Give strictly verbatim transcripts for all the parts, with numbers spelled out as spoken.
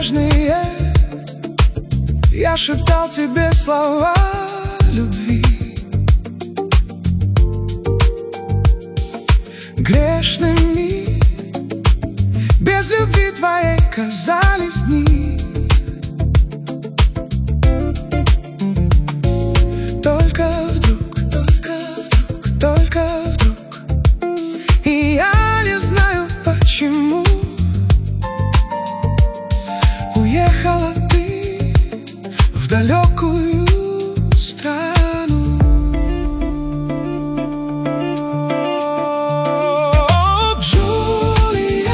нежные я шептал тебе слова любви. Грешными без любви твоей казались дни. Только вдруг, только вдруг, только вдруг, и я не знаю почему, уехала ты в далекую страну. Джулия,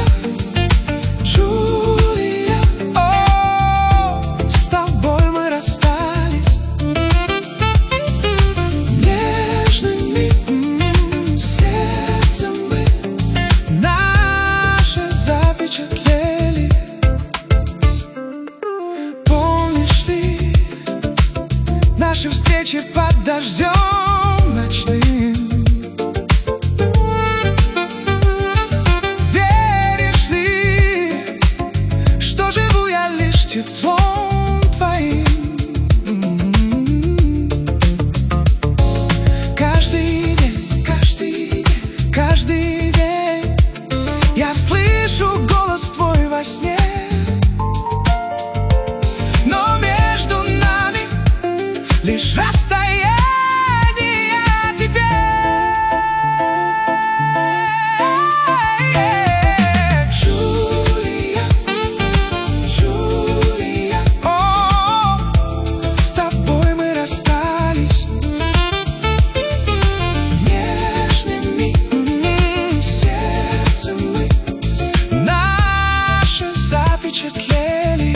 Джулия, о, с тобой мы расстались. Нежными сердцем мы наше запечатлели. Наши встречи под дождем ночным. Веришь ли, что живу я лишь теплом твоим? Каждый день, каждый день, каждый день я слышу голос твой во сне. Лишь расстояние теперь. Джулия, Джулия, о, с тобой мы расстались. Нежными сердцем мы наше запечатлели.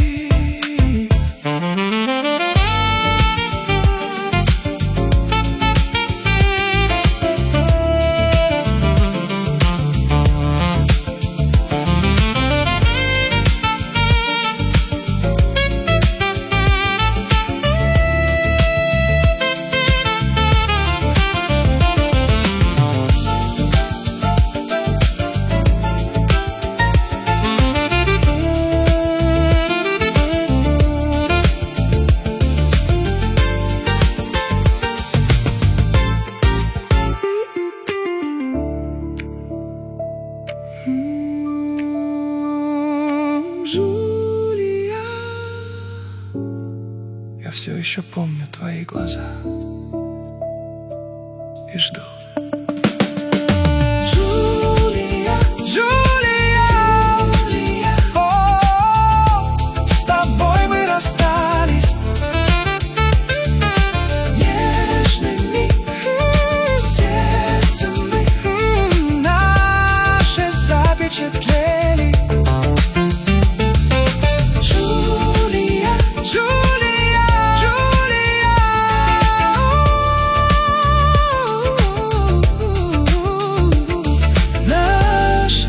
Джулия, я все еще помню твои глаза и жду. Джулия, Джулия, о, с тобой мы расстались. Нежными сердцем мы наше запечатлели.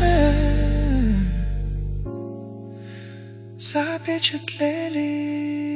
Запечатлели.